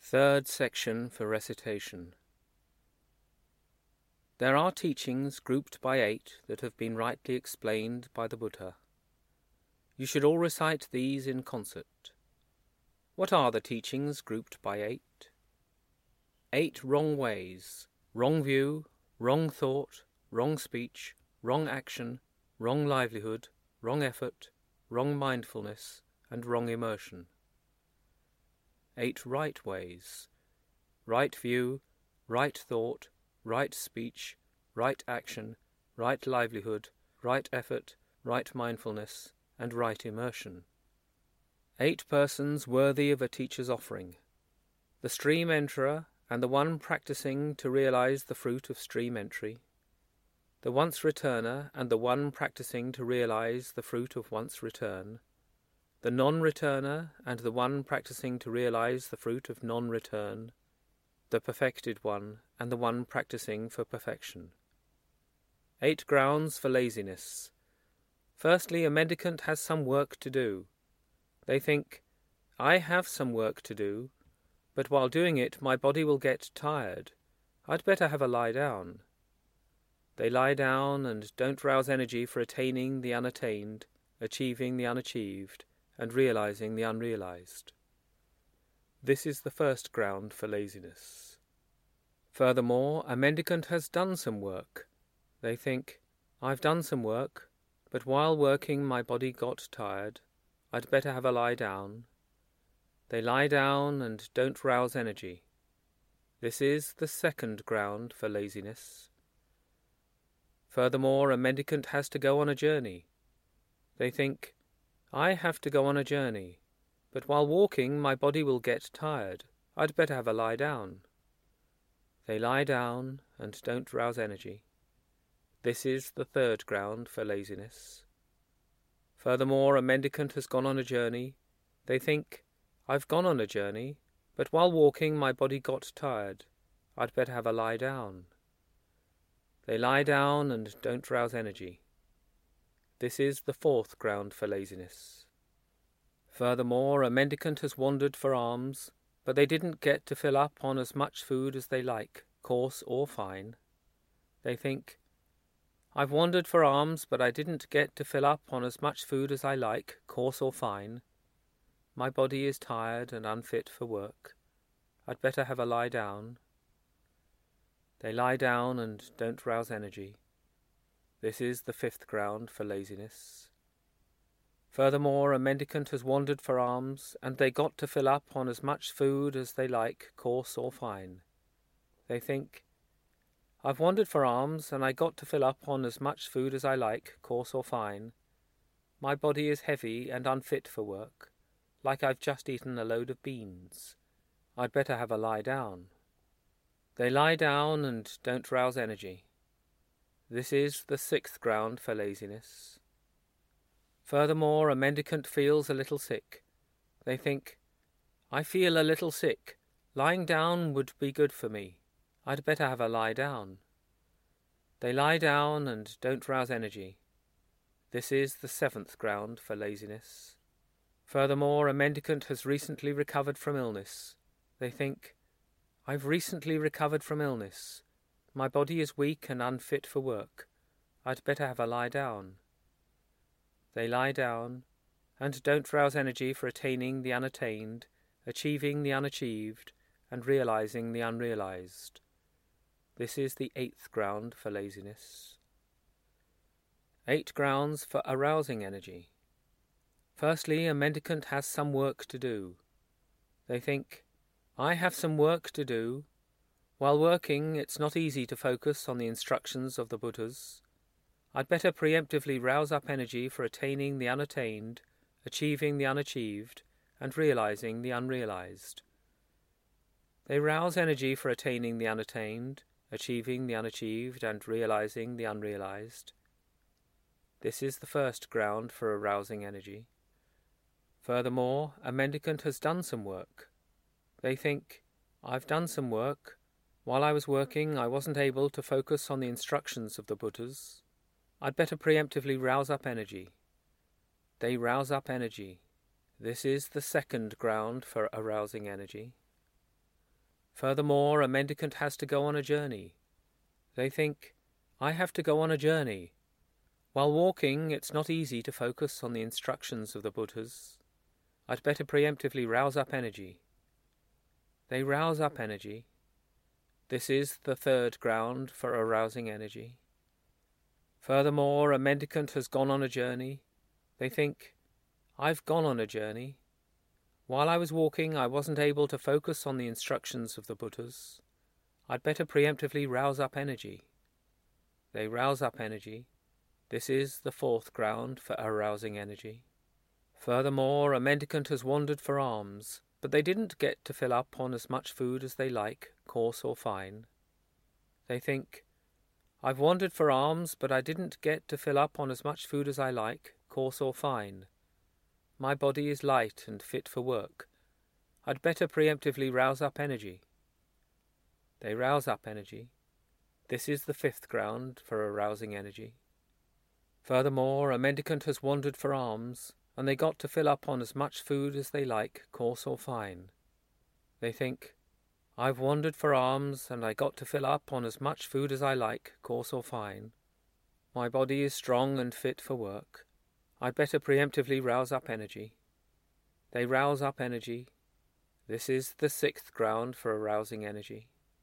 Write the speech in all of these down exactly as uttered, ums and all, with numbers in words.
Third section for recitation. There are teachings grouped by eight that have been rightly explained by the Buddha. You should all recite these in concert. What are the teachings grouped by eight? Eight wrong ways, wrong view, wrong thought, wrong speech, wrong action, wrong livelihood, wrong effort, wrong mindfulness, and wrong immersion. Eight right ways, right view, right thought, right speech, right action, right livelihood, right effort, right mindfulness, and right immersion. Eight persons worthy of a teacher's offering. The stream enterer and the one practicing to realize the fruit of stream entry. The once returner and the one practicing to realize the fruit of once return. The non-returner and the one practicing to realize the fruit of non-return. The perfected one and the one practicing for perfection. Eight grounds for laziness. Firstly, a mendicant has some work to do. They think, I have some work to do, but while doing it my body will get tired. I'd better have a lie down. They lie down and don't rouse energy for attaining the unattained, achieving the unachieved, and realizing the unrealized. This is the first ground for laziness. Furthermore, a mendicant has done some work. They think, I've done some work, but while working my body got tired. I'd better have a lie down. They lie down and don't rouse energy. This is the second ground for laziness. Furthermore, a mendicant has to go on a journey. They think, I have to go on a journey, but while walking my body will get tired. I'd better have a lie down. They lie down and don't rouse energy. This is the third ground for laziness. Furthermore, a mendicant has gone on a journey. They think, I've gone on a journey, but while walking my body got tired. I'd better have a lie down. They lie down and don't rouse energy. This is the fourth ground for laziness. Furthermore, a mendicant has wandered for alms, but they didn't get to fill up on as much food as they like, coarse or fine. They think, I've wandered for alms, but I didn't get to fill up on as much food as I like, coarse or fine. My body is tired and unfit for work. I'd better have a lie down. They lie down and don't rouse energy. This is the fifth ground for laziness. Furthermore, a mendicant has wandered for alms, and they got to fill up on as much food as they like, coarse or fine. They think, I've wandered for alms, and I got to fill up on as much food as I like, coarse or fine. My body is heavy and unfit for work, like I've just eaten a load of beans. I'd better have a lie down. They lie down and don't rouse energy. This is the sixth ground for laziness. Furthermore, a mendicant feels a little sick. They think, I feel a little sick. Lying down would be good for me. I'd better have a lie down. They lie down and don't rouse energy. This is the seventh ground for laziness. Furthermore, a mendicant has recently recovered from illness. They think, I've recently recovered from illness. My body is weak and unfit for work. I'd better have a lie down. They lie down and don't rouse energy for attaining the unattained, achieving the unachieved, and realizing the unrealized. This is the eighth ground for laziness. Eight grounds for arousing energy. Firstly, a mendicant has some work to do. They think, I have some work to do. While working, it's not easy to focus on the instructions of the Buddhas. I'd better preemptively rouse up energy for attaining the unattained, achieving the unachieved, and realizing the unrealized. They rouse energy for attaining the unattained, achieving the unachieved, and realizing the unrealized. This is the first ground for arousing energy. Furthermore, a mendicant has done some work. They think, I've done some work. While I was working, I wasn't able to focus on the instructions of the Buddhas. I'd better preemptively rouse up energy. They rouse up energy. This is the second ground for arousing energy. Furthermore, a mendicant has to go on a journey. They think, I have to go on a journey. While walking, it's not easy to focus on the instructions of the Buddhas. I'd better preemptively rouse up energy. They rouse up energy. This is the third ground for arousing energy. Furthermore, a mendicant has gone on a journey. They think, I've gone on a journey. While I was walking, I wasn't able to focus on the instructions of the Buddhas. I'd better preemptively rouse up energy. They rouse up energy. This is the fourth ground for arousing energy. Furthermore, a mendicant has wandered for alms, but they didn't get to fill up on as much food as they like, coarse or fine. They think, I've wandered for alms, but I didn't get to fill up on as much food as I like, coarse or fine. My body is light and fit for work. I'd better preemptively rouse up energy. They rouse up energy. This is the fifth ground for arousing energy. Furthermore, a mendicant has wandered for alms, and they got to fill up on as much food as they like, coarse or fine. They think, I've wandered for alms, and I got to fill up on as much food as I like, coarse or fine. My body is strong and fit for work. I'd better preemptively rouse up energy. They rouse up energy. This is the sixth ground for arousing energy.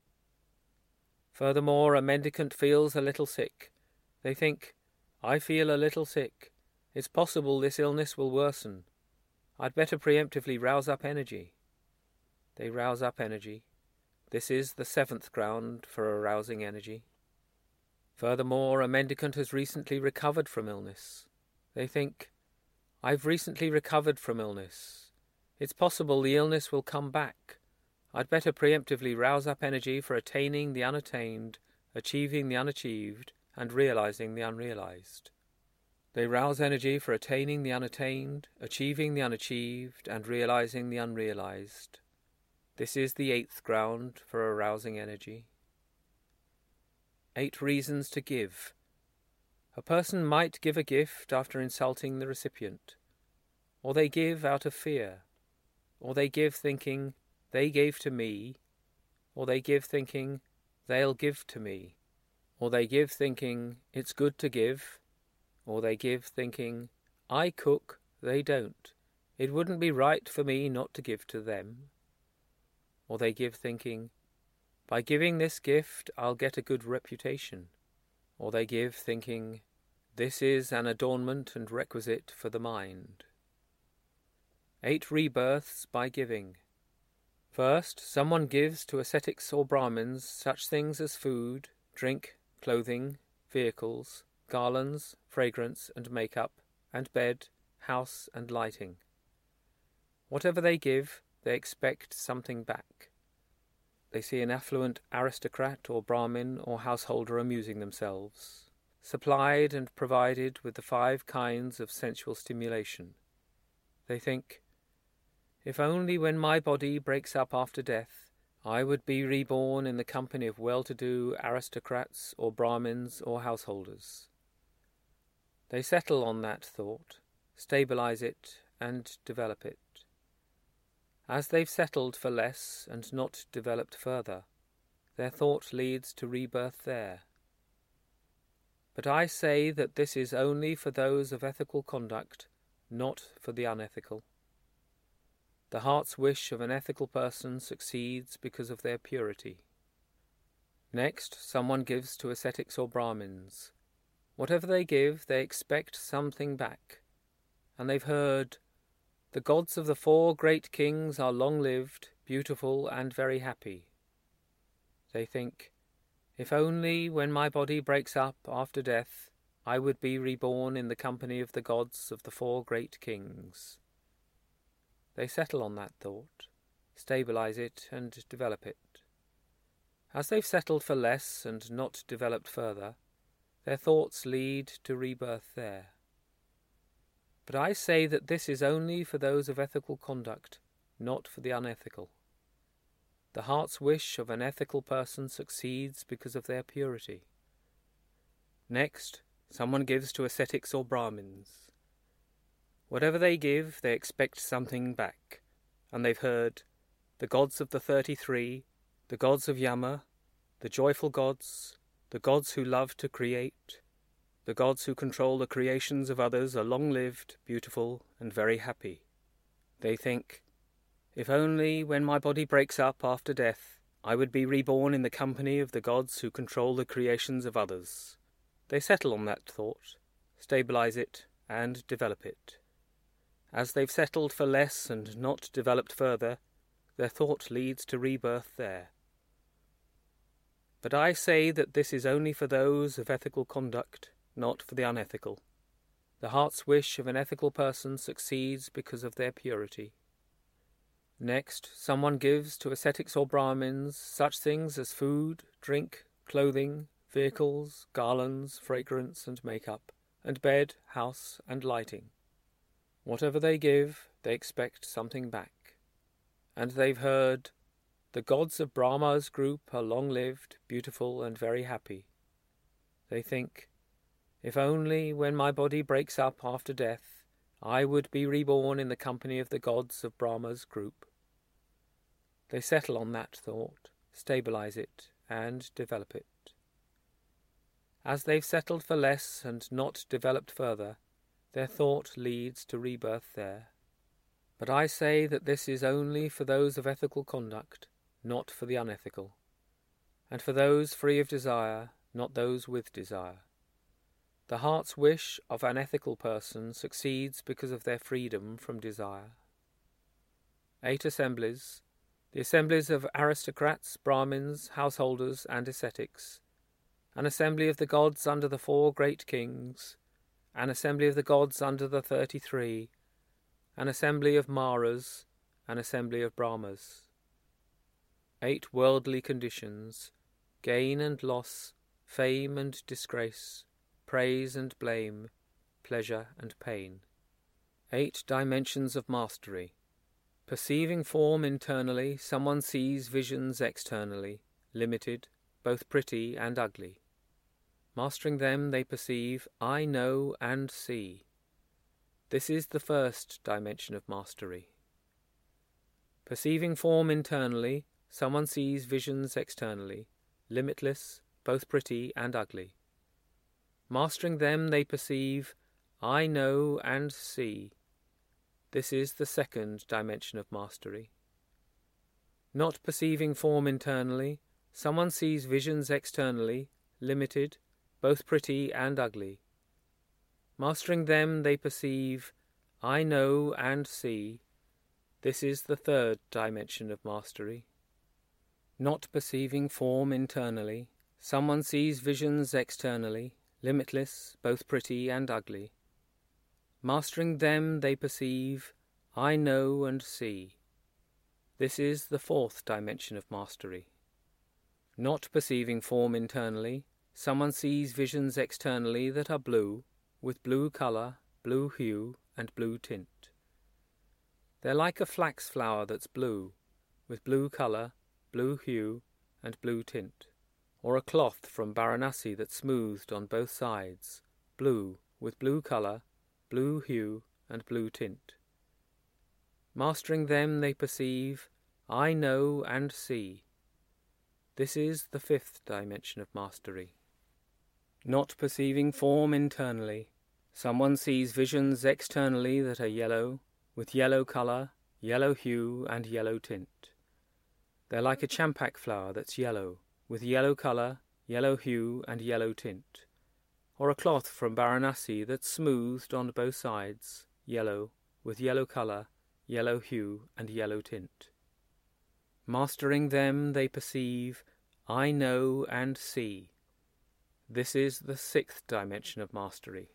Furthermore, a mendicant feels a little sick. They think, I feel a little sick. It's possible this illness will worsen. I'd better preemptively rouse up energy. They rouse up energy. This is the seventh ground for arousing energy. Furthermore, a mendicant has recently recovered from illness. They think, I've recently recovered from illness. It's possible the illness will come back. I'd better preemptively rouse up energy for attaining the unattained, achieving the unachieved, and realizing the unrealized. They rouse energy for attaining the unattained, achieving the unachieved, and realizing the unrealized. This is the eighth ground for arousing energy. Eight reasons to give. A person might give a gift after insulting the recipient, or they give out of fear, or they give thinking, they gave to me, or they give thinking, they'll give to me, or they give thinking, it's good to give, or they give thinking, I cook, they don't, it wouldn't be right for me not to give to them, or they give thinking, by giving this gift I'll get a good reputation, or they give thinking, this is an adornment and requisite for the mind. Eight rebirths by giving. First, someone gives to ascetics or Brahmins such things as food, drink, clothing, vehicles, garlands, fragrance and make-up, and bed, house and lighting. Whatever they give, they expect something back. They see an affluent aristocrat or Brahmin or householder amusing themselves, supplied and provided with the five kinds of sensual stimulation. They think, if only when my body breaks up after death, I would be reborn in the company of well-to-do aristocrats or Brahmins or householders. They settle on that thought, stabilize it, and develop it. As they've settled for less and not developed further, their thought leads to rebirth there. But I say that this is only for those of ethical conduct, not for the unethical. The heart's wish of an ethical person succeeds because of their purity. Next, someone gives to ascetics or Brahmins. Whatever they give, they expect something back, and they've heard, the gods of the four great kings are long-lived, beautiful, and very happy. They think, if only when my body breaks up after death, I would be reborn in the company of the gods of the four great kings. They settle on that thought, stabilize it, and develop it. As they've settled for less and not developed further, their thoughts lead to rebirth there. But I say that this is only for those of ethical conduct, not for the unethical. The heart's wish of an ethical person succeeds because of their purity. Next, someone gives to ascetics or Brahmins. Whatever they give, they expect something back, and they've heard, the gods of the thirty-three, the gods of Yama, the joyful gods, the gods who love to create, the gods who control the creations of others are long-lived, beautiful, and very happy. They think, if only when my body breaks up after death, I would be reborn in the company of the gods who control the creations of others. They settle on that thought, stabilize it, and develop it. As they've settled for less and not developed further, their thought leads to rebirth there. But I say that this is only for those of ethical conduct, not for the unethical. The heart's wish of an ethical person succeeds because of their purity. Next, someone gives to ascetics or Brahmins such things as food, drink, clothing, vehicles, garlands, fragrance and make-up, and bed, house, and lighting. Whatever they give, they expect something back. And they've heard, the gods of Brahma's group are long-lived, beautiful, and very happy. They think, if only when my body breaks up after death, I would be reborn in the company of the gods of Brahma's group. They settle on that thought, stabilize it, and develop it. As they've settled for less and not developed further, their thought leads to rebirth there. But I say that this is only for those of ethical conduct, not for the unethical, and for those free of desire, not those with desire. The heart's wish of an ethical person succeeds because of their freedom from desire. Eight assemblies, the assemblies of aristocrats, Brahmins, householders, and ascetics, an assembly of the gods under the four great kings, an assembly of the gods under the thirty-three, an assembly of Maras, an assembly of Brahmas. Eight worldly conditions, gain and loss, fame and disgrace, praise and blame, pleasure and pain. Eight dimensions of mastery. Perceiving form internally, someone sees visions externally, limited, both pretty and ugly. Mastering them, they perceive, I know and see. This is the first dimension of mastery. Perceiving form internally, someone sees visions externally, limitless, both pretty and ugly. Mastering them, they perceive, I know and see. This is the second dimension of mastery. Not perceiving form internally, someone sees visions externally, limited, both pretty and ugly. Mastering them, they perceive, I know and see. This is the third dimension of mastery. Not perceiving form internally, someone sees visions externally, limitless, both pretty and ugly. Mastering them, they perceive, I know and see. This is the fourth dimension of mastery. Not perceiving form internally, someone sees visions externally that are blue, with blue colour, blue hue, and blue tint. They're like a flax flower that's blue, with blue colour, blue hue, and blue tint, or a cloth from Varanasi that's smoothed on both sides, blue, with blue colour, blue hue, and blue tint. Mastering them, they perceive, I know and see. This is the fifth dimension of mastery. Not perceiving form internally, someone sees visions externally that are yellow, with yellow colour, yellow hue, and yellow tint. They're like a champak flower that's yellow, with yellow colour, yellow hue, and yellow tint, or a cloth from Varanasi that's smoothed on both sides, yellow, with yellow colour, yellow hue, and yellow tint. Mastering them, they perceive, I know and see. This is the sixth dimension of mastery.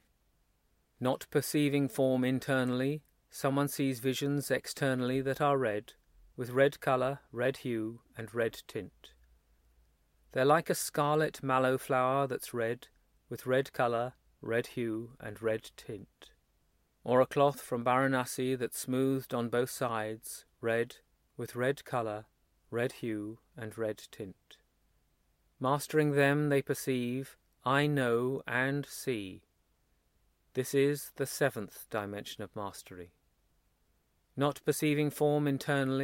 Not perceiving form internally, someone sees visions externally that are red, with red colour, red hue, and red tint. They're like a scarlet mallow flower that's red, with red colour, red hue, and red tint, or a cloth from Varanasi that's smoothed on both sides, red, with red colour, red hue, and red tint. Mastering them, they perceive, I know and see. This is the seventh dimension of mastery. Not perceiving form internally,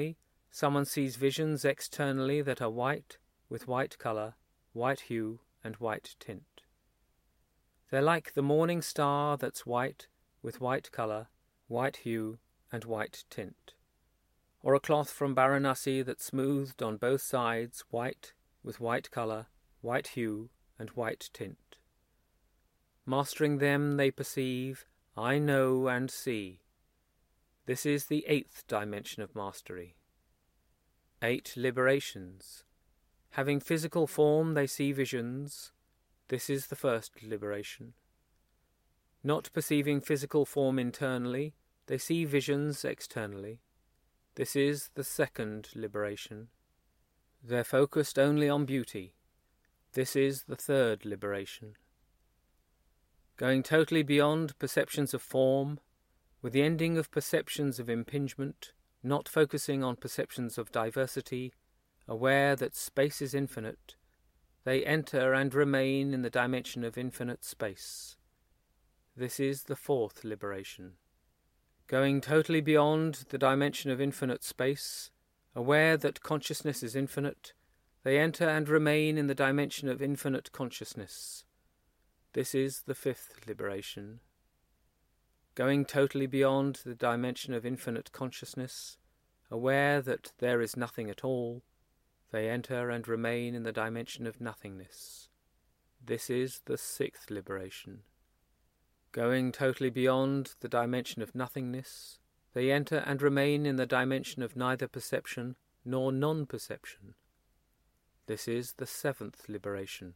Someone sees visions externally that are white, with white colour, white hue, and white tint. They're like the morning star that's white, with white colour, white hue, and white tint. Or a cloth from Varanasi that's smoothed on both sides, white, with white colour, white hue, and white tint. Mastering them they perceive, I know and see. This is the eighth dimension of mastery. Eight liberations. Having physical form they see visions. This is the first liberation. Not perceiving physical form internally, they see visions externally. This is the second liberation. They're focused only on beauty. This is the third liberation. Going totally beyond perceptions of form, with the ending of perceptions of impingement, not focusing on perceptions of diversity, aware that space is infinite, they enter and remain in the dimension of infinite space. This is the fourth liberation. Going totally beyond the dimension of infinite space, aware that consciousness is infinite, they enter and remain in the dimension of infinite consciousness. This is the fifth liberation. Going totally beyond the dimension of infinite consciousness, aware that there is nothing at all, they enter and remain in the dimension of nothingness. This is the sixth liberation. Going totally beyond the dimension of nothingness, they enter and remain in the dimension of neither perception nor non-perception. This is the seventh liberation.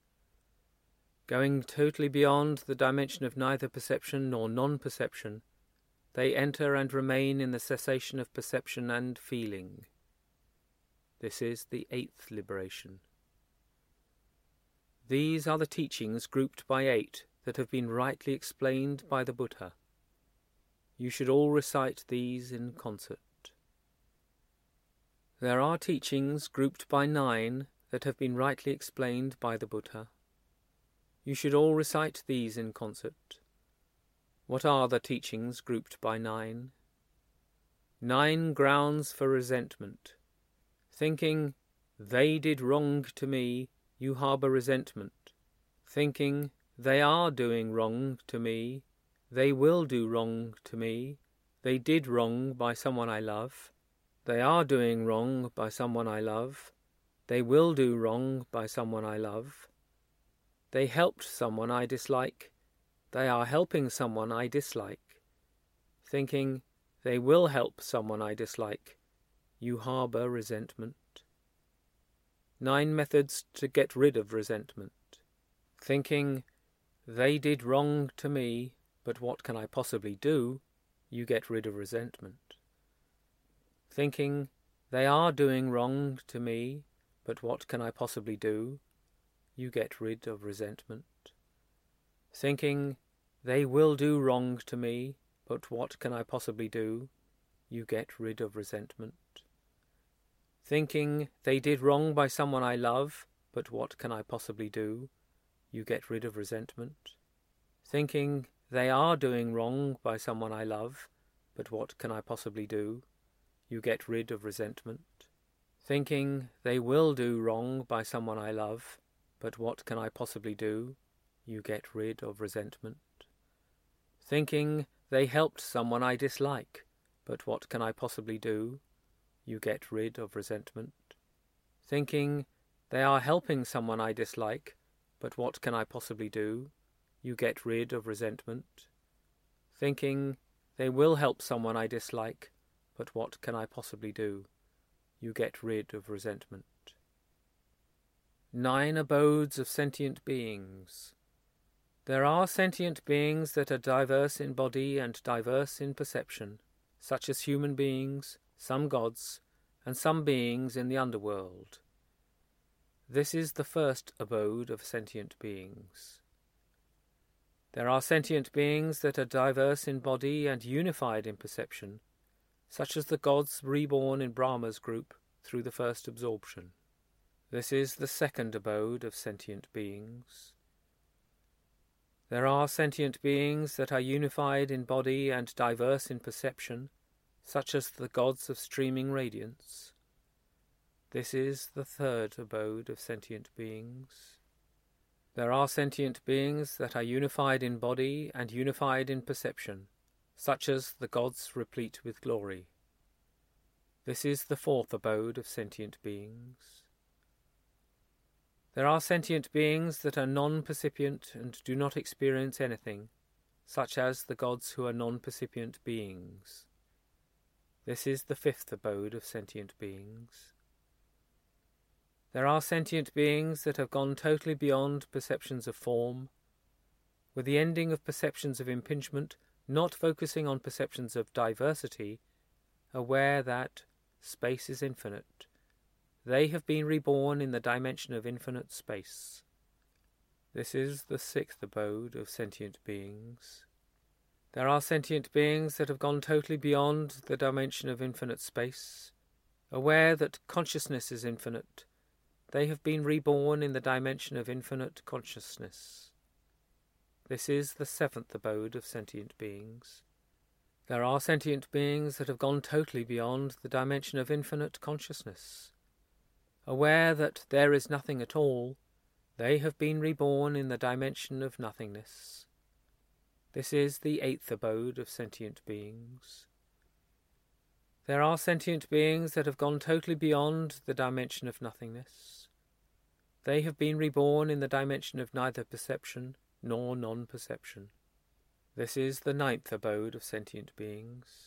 Going totally beyond the dimension of neither perception nor non-perception, they enter and remain in the cessation of perception and feeling. This is the eighth liberation. These are the teachings grouped by eight that have been rightly explained by the Buddha. You should all recite these in concert. There are teachings grouped by nine that have been rightly explained by the Buddha. You should all recite these in concert. What are the teachings grouped by nine? Nine grounds for resentment. Thinking, they did wrong to me, you harbour resentment. Thinking, they are doing wrong to me, they will do wrong to me, they did wrong by someone I love, they are doing wrong by someone I love, they will do wrong by someone I love, they helped someone I dislike, they are helping someone I dislike. Thinking, they will help someone I dislike, you harbour resentment. Nine methods to get rid of resentment. Thinking, they did wrong to me, but what can I possibly do? You get rid of resentment. Thinking, they are doing wrong to me, but what can I possibly do? You get rid of resentment. Thinking, they will do wrong to me, but what can I possibly do? You get rid of resentment. Thinking, they did wrong by someone I love, but what can I possibly do? You get rid of resentment. Thinking, they are doing wrong by someone I love, but what can I possibly do? You get rid of resentment. Thinking, they will do wrong by someone I love, but what can I possibly do? You get rid of resentment. Thinking, they helped someone I dislike, but what can I possibly do? You get rid of resentment. Thinking, they are helping someone I dislike, but what can I possibly do? You get rid of resentment. Thinking, they will help someone I dislike, but what can I possibly do? You get rid of resentment. Nine abodes of sentient beings. There are sentient beings that are diverse in body and diverse in perception, such as human beings, some gods, and some beings in the underworld. This is the first abode of sentient beings. There are sentient beings that are diverse in body and unified in perception, such as the gods reborn in Brahma's group through the first absorption. This is the second abode of sentient beings. There are sentient beings that are unified in body and diverse in perception, such as the gods of streaming radiance. This is the third abode of sentient beings. There are sentient beings that are unified in body and unified in perception, such as the gods replete with glory. This is the fourth abode of sentient beings. There are sentient beings that are non-percipient and do not experience anything, such as the gods who are non-percipient beings. This is the fifth abode of sentient beings. There are sentient beings that have gone totally beyond perceptions of form, with the ending of perceptions of impingement, not focusing on perceptions of diversity, aware that space is infinite. They have been reborn in the dimension of infinite space. This is the sixth abode of sentient beings. There are sentient beings that have gone totally beyond the dimension of infinite space, aware that consciousness is infinite. They have been reborn in the dimension of infinite consciousness. This is the seventh abode of sentient beings. There are sentient beings that have gone totally beyond the dimension of infinite consciousness. Aware that there is nothing at all, they have been reborn in the dimension of nothingness. This is the eighth abode of sentient beings. There are sentient beings that have gone totally beyond the dimension of nothingness. They have been reborn in the dimension of neither perception nor non-perception. This is the ninth abode of sentient beings.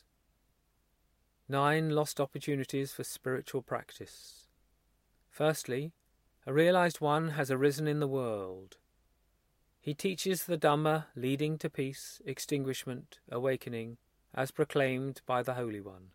Nine lost opportunities for spiritual practice. Firstly, a realized one has arisen in the world. He teaches the Dhamma leading to peace, extinguishment, awakening, as proclaimed by the Holy One.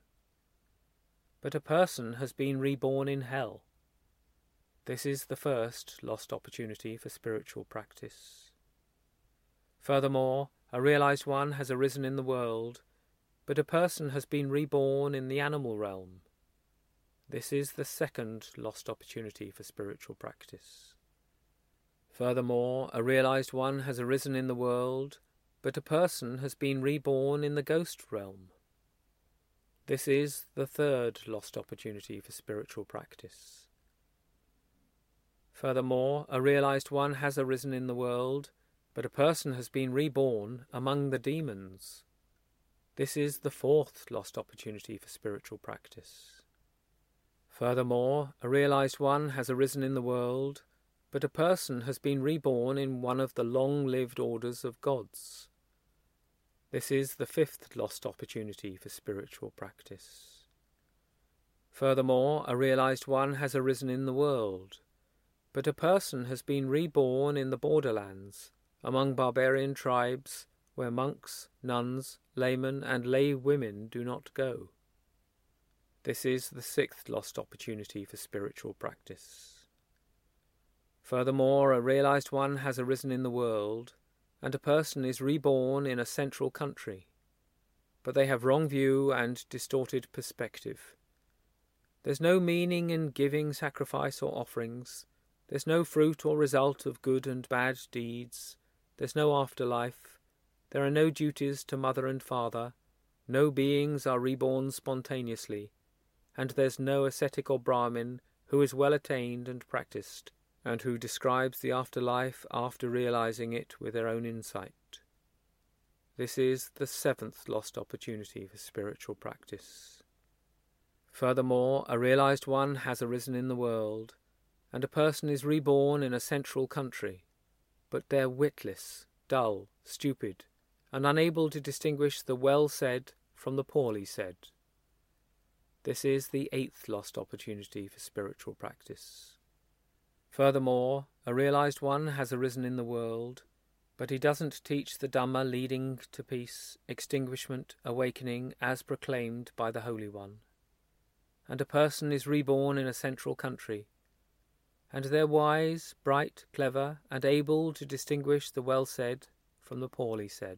But a person has been reborn in hell. This is the first lost opportunity for spiritual practice. Furthermore, a realized one has arisen in the world, but a person has been reborn in the animal realm. This is the second lost opportunity for spiritual practice. Furthermore, a realized one has arisen in the world, but a person has been reborn in the ghost realm. This is the third lost opportunity for spiritual practice. Furthermore, a realized one has arisen in the world, but a person has been reborn among the demons. This is the fourth lost opportunity for spiritual practice. Furthermore, a realized one has arisen in the world, but a person has been reborn in one of the long-lived orders of gods. This is the fifth lost opportunity for spiritual practice. Furthermore, a realized one has arisen in the world, but a person has been reborn in the borderlands, among barbarian tribes where monks, nuns, laymen, and lay women do not go. This is the sixth lost opportunity for spiritual practice. Furthermore, a realized one has arisen in the world, and a person is reborn in a central country, but they have wrong view and distorted perspective. There's no meaning in giving sacrifice or offerings. There's no fruit or result of good and bad deeds. There's no afterlife. There are no duties to mother and father. No beings are reborn spontaneously, and there's no ascetic or Brahmin who is well attained and practiced, and who describes the afterlife after realizing it with their own insight. This is the seventh lost opportunity for spiritual practice. Furthermore, a realized one has arisen in the world, and a person is reborn in a central country, but they're witless, dull, stupid, and unable to distinguish the well-said from the poorly said. This is the eighth lost opportunity for spiritual practice. Furthermore, a realized one has arisen in the world, but he doesn't teach the Dhamma leading to peace, extinguishment, awakening, as proclaimed by the Holy One. And a person is reborn in a central country, and they're wise, bright, clever, and able to distinguish the well-said from the poorly said.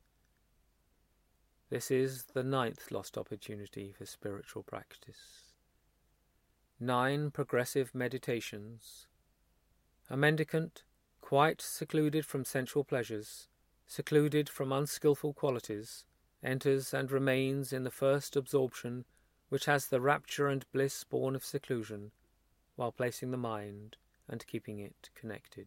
This is the ninth lost opportunity for spiritual practice. Nine progressive meditations. A mendicant, quite secluded from sensual pleasures, secluded from unskilful qualities, enters and remains in the first absorption which has the rapture and bliss born of seclusion, while placing the mind and keeping it connected.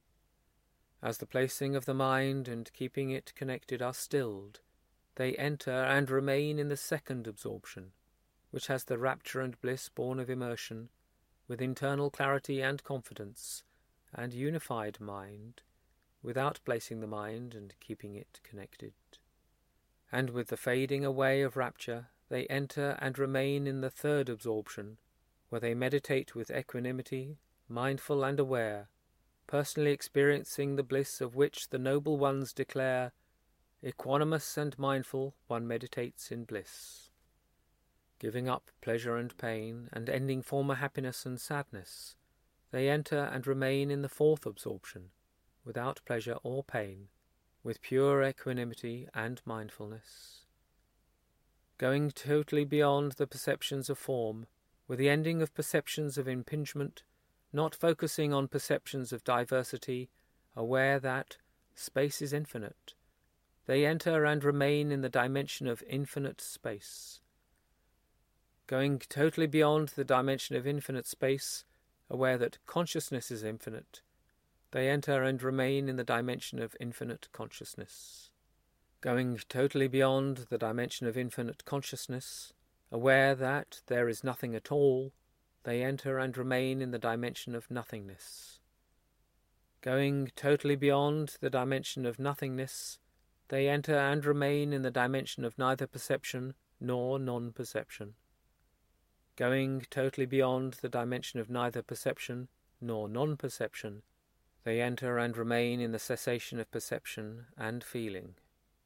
As the placing of the mind and keeping it connected are stilled, they enter and remain in the second absorption, which has the rapture and bliss born of immersion, with internal clarity and confidence, and unified mind, without placing the mind and keeping it connected. And with the fading away of rapture, they enter and remain in the third absorption, where they meditate with equanimity, mindful and aware, personally experiencing the bliss of which the noble ones declare, "Equanimous and mindful, one meditates in bliss." Giving up pleasure and pain, and ending former happiness and sadness, they enter and remain in the fourth absorption, without pleasure or pain, with pure equanimity and mindfulness. Going totally beyond the perceptions of form, with the ending of perceptions of impingement, not focusing on perceptions of diversity, aware that space is infinite, they enter and remain in the dimension of infinite space. Going totally beyond the dimension of infinite space, aware that consciousness is infinite, they enter and remain in the dimension of infinite consciousness. Going totally beyond the dimension of infinite consciousness, aware that there is nothing at all, they enter and remain in the dimension of nothingness. Going totally beyond the dimension of nothingness, they enter and remain in the dimension of neither perception nor non-perception. Going totally beyond the dimension of neither perception nor non-perception, they enter and remain in the cessation of perception and feeling.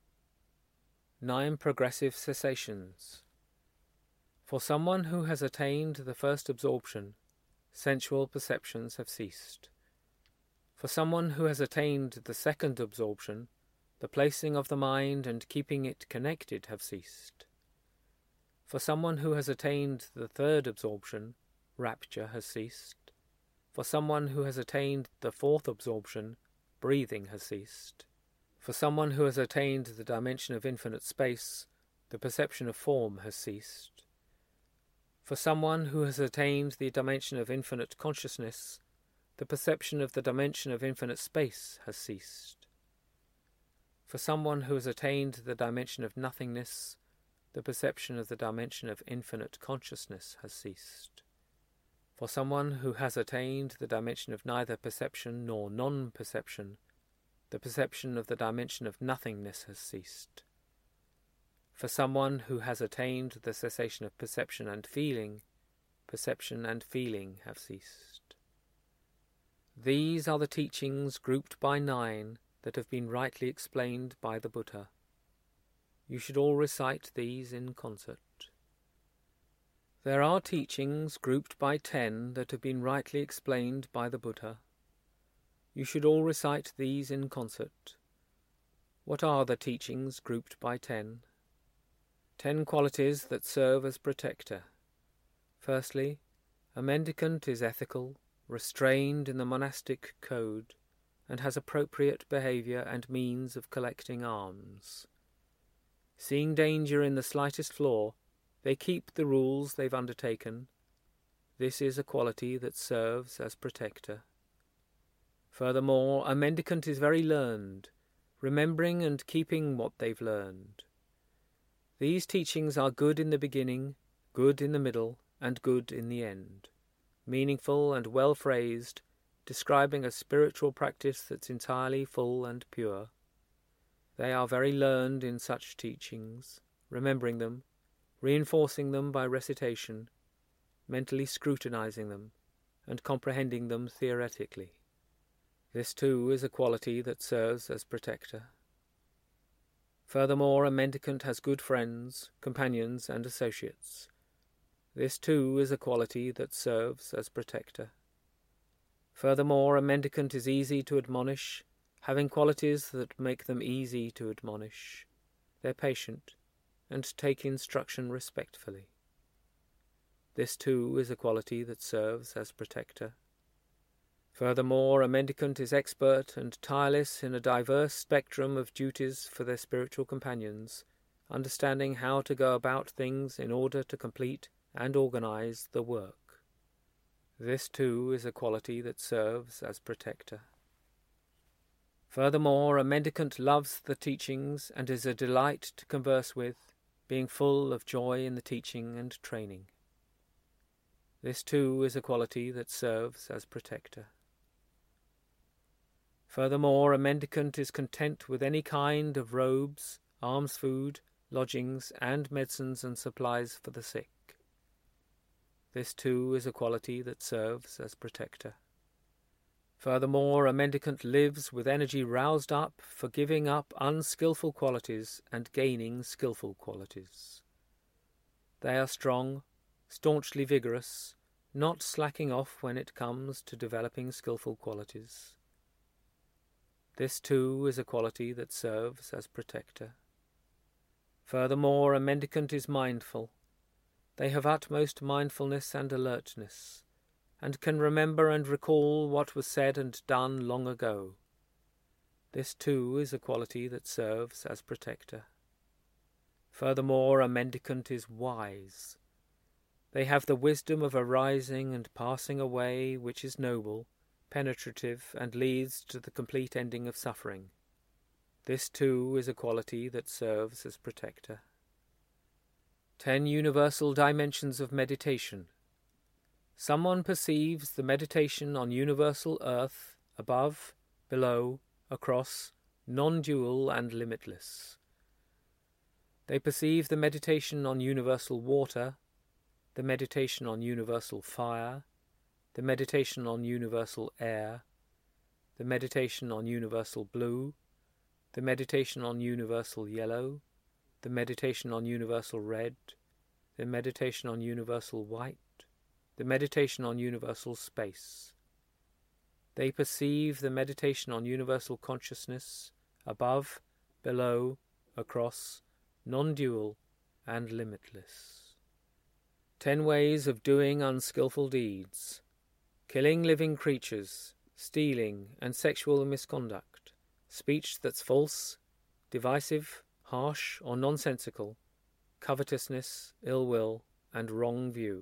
Nine progressive cessations. For someone who has attained the first absorption, sensual perceptions have ceased. For someone who has attained the second absorption, the placing of the mind and keeping it connected have ceased. For someone who has attained the third absorption, rapture has ceased. For someone who has attained the fourth absorption, breathing has ceased. For someone who has attained the dimension of infinite space, the perception of form has ceased. For someone who has attained the dimension of infinite consciousness, the perception of the dimension of infinite space has ceased. For someone who has attained the dimension of nothingness, the perception of the dimension of infinite consciousness has ceased. For someone who has attained the dimension of neither perception nor non-perception, the perception of the dimension of nothingness has ceased. For someone who has attained the cessation of perception and feeling, perception and feeling have ceased. These are the teachings grouped by nine that have been rightly explained by the Buddha. You should all recite these in concert. There are teachings grouped by ten that have been rightly explained by the Buddha. You should all recite these in concert. What are the teachings grouped by ten? Ten qualities that serve as protector. Firstly, a mendicant is ethical, restrained in the monastic code, and has appropriate behaviour and means of collecting alms. Seeing danger in the slightest flaw, they keep the rules they've undertaken. This is a quality that serves as protector. Furthermore, a mendicant is very learned, remembering and keeping what they've learned. These teachings are good in the beginning, good in the middle, and good in the end, meaningful and well phrased, describing a spiritual practice that's entirely full and pure. They are very learned in such teachings, remembering them, reinforcing them by recitation, mentally scrutinizing them, and comprehending them theoretically. This too is a quality that serves as protector. Furthermore, a mendicant has good friends, companions, and associates. This too is a quality that serves as protector. Furthermore, a mendicant is easy to admonish, having qualities that make them easy to admonish. They're patient, and take instruction respectfully. This too is a quality that serves as protector. Furthermore, a mendicant is expert and tireless in a diverse spectrum of duties for their spiritual companions, understanding how to go about things in order to complete and organize the work. This too is a quality that serves as protector. Furthermore, a mendicant loves the teachings and is a delight to converse with, being full of joy in the teaching and training. This too is a quality that serves as protector. Furthermore, a mendicant is content with any kind of robes, alms food, lodgings, and medicines and supplies for the sick. This too is a quality that serves as protector. Furthermore, a mendicant lives with energy roused up for giving up unskilful qualities and gaining skilful qualities. They are strong, staunchly vigorous, not slacking off when it comes to developing skilful qualities. This too is a quality that serves as protector. Furthermore, a mendicant is mindful. They have utmost mindfulness and alertness, and can remember and recall what was said and done long ago. This too is a quality that serves as protector. Furthermore, a mendicant is wise. They have the wisdom of arising and passing away, which is noble, penetrative, and leads to the complete ending of suffering. This too is a quality that serves as protector. Ten universal dimensions of meditation. Someone perceives the meditation on universal earth, above, below, across, non-dual and limitless. They perceive the meditation on universal water, the meditation on universal fire, the meditation on universal air, the meditation on universal blue, the meditation on universal yellow, the meditation on universal red, the meditation on universal white, the meditation on universal space. They perceive the meditation on universal consciousness, above, below, across, non-dual, and limitless. Ten ways of doing unskilful deeds. Killing living creatures, stealing, and sexual misconduct. Speech that's false, divisive, harsh, or nonsensical. Covetousness, ill will, and wrong view.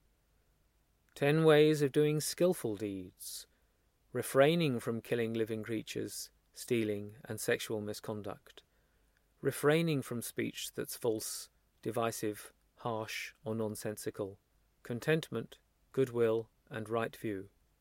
Ten ways of doing skilful deeds, refraining from killing living creatures, stealing, and sexual misconduct, refraining from speech that's false, divisive, harsh, or nonsensical, contentment, goodwill, and right view.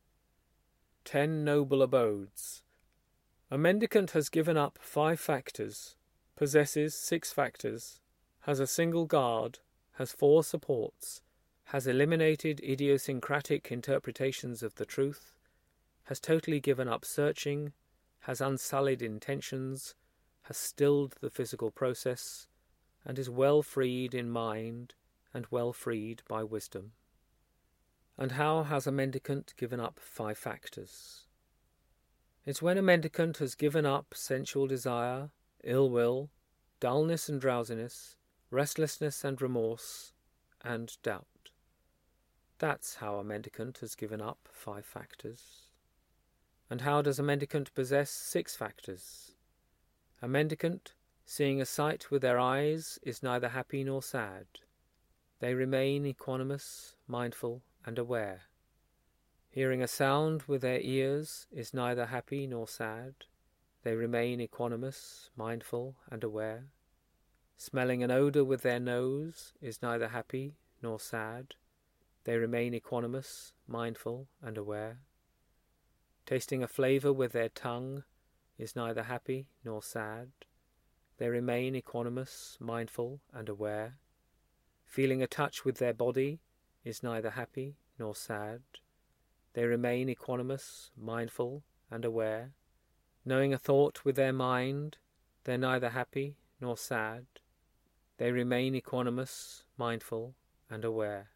Ten noble abodes. A mendicant has given up five factors, possesses six factors, has a single guard, has four supports, has eliminated idiosyncratic interpretations of the truth, has totally given up searching, has unsullied intentions, has stilled the physical process, and is well freed in mind and well freed by wisdom. And how has a mendicant given up five factors? It's when a mendicant has given up sensual desire, ill will, dullness and drowsiness, restlessness and remorse, and doubt. That's how a mendicant has given up five factors. And how does a mendicant possess six factors? A mendicant, seeing a sight with their eyes, is neither happy nor sad. They remain equanimous, mindful, and aware. Hearing a sound with their ears is neither happy nor sad. They remain equanimous, mindful, and aware. Smelling an odour with their nose is neither happy nor sad. They remain equanimous, mindful, and aware. Tasting a flavour with their tongue is neither happy nor sad. They remain equanimous, mindful, and aware. Feeling a touch with their body is neither happy nor sad. They remain equanimous, mindful, and aware. Knowing a thought with their mind, they're neither happy nor sad. They remain equanimous, mindful, and aware.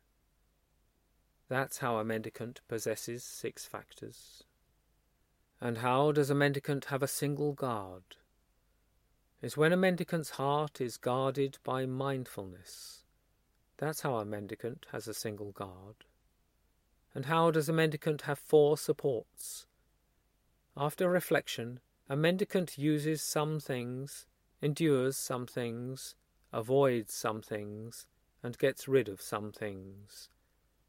That's how a mendicant possesses six factors. And how does a mendicant have a single guard? It's when a mendicant's heart is guarded by mindfulness. That's how a mendicant has a single guard. And how does a mendicant have four supports? After reflection, a mendicant uses some things, endures some things, avoids some things, and gets rid of some things.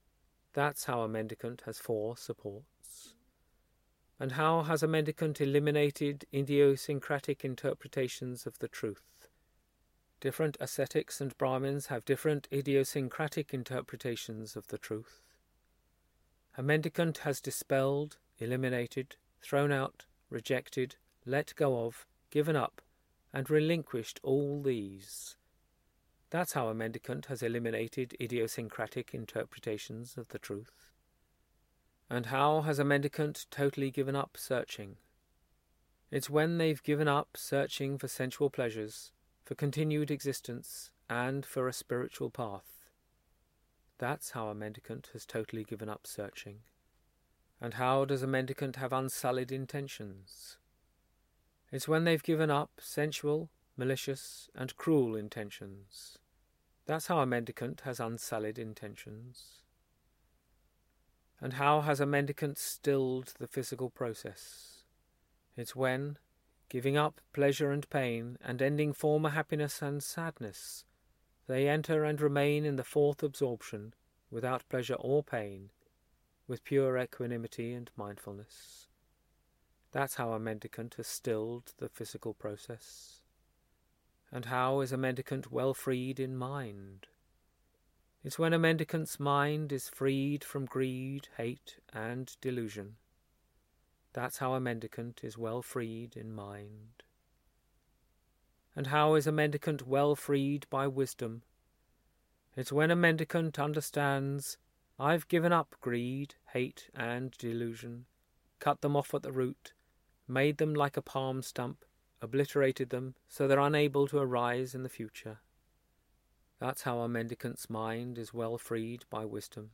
That's how a mendicant has four supports. And how has a mendicant eliminated idiosyncratic interpretations of the truth? Different ascetics and Brahmins have different idiosyncratic interpretations of the truth. A mendicant has dispelled, eliminated, thrown out, rejected, let go of, given up, and relinquished all these. That's how a mendicant has eliminated idiosyncratic interpretations of the truth. And how has a mendicant totally given up searching? It's when they've given up searching for sensual pleasures, for continued existence, and for a spiritual path. That's how a mendicant has totally given up searching. And how does a mendicant have unsullied intentions? It's when they've given up sensual, malicious, and cruel intentions. That's how a mendicant has unsullied intentions. And how has a mendicant stilled the physical process? It's when, giving up pleasure and pain, and ending former happiness and sadness, they enter and remain in the fourth absorption, without pleasure or pain, with pure equanimity and mindfulness. That's how a mendicant has stilled the physical process. And how is a mendicant well freed in mind? It's when a mendicant's mind is freed from greed, hate, and delusion. That's how a mendicant is well freed in mind. And how is a mendicant well freed by wisdom? It's when a mendicant understands, I've given up greed, hate, and delusion, cut them off at the root, made them like a palm stump, obliterated them so they're unable to arise in the future. That's how a mendicant's mind is well freed by wisdom.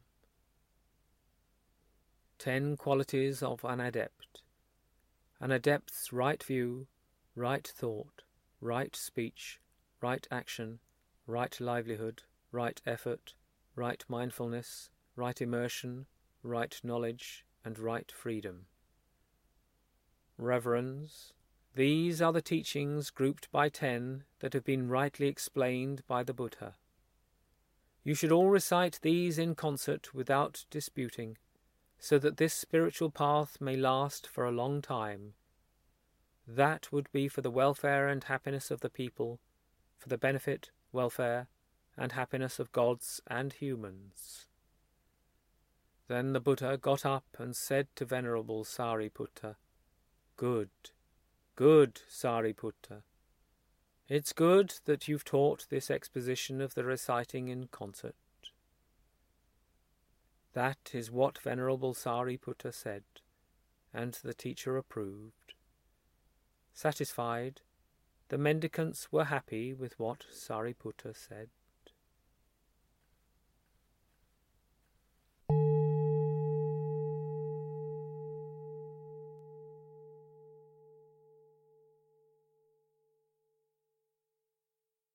Ten qualities of an adept. An adept's right view, right thought, right speech, right action, right livelihood, right effort, right mindfulness, right immersion, right knowledge, and right freedom. Reverends, these are the teachings grouped by ten that have been rightly explained by the Buddha. You should all recite these in concert without disputing, so that this spiritual path may last for a long time. That would be for the welfare and happiness of the people, for the benefit, welfare, and happiness of gods and humans. Then the Buddha got up and said to Venerable Sariputta, Good, good, Sariputta. It's good that you've taught this exposition of the reciting in concert. That is what Venerable Sariputta said, and the teacher approved. Satisfied, the mendicants were happy with what Sariputta said.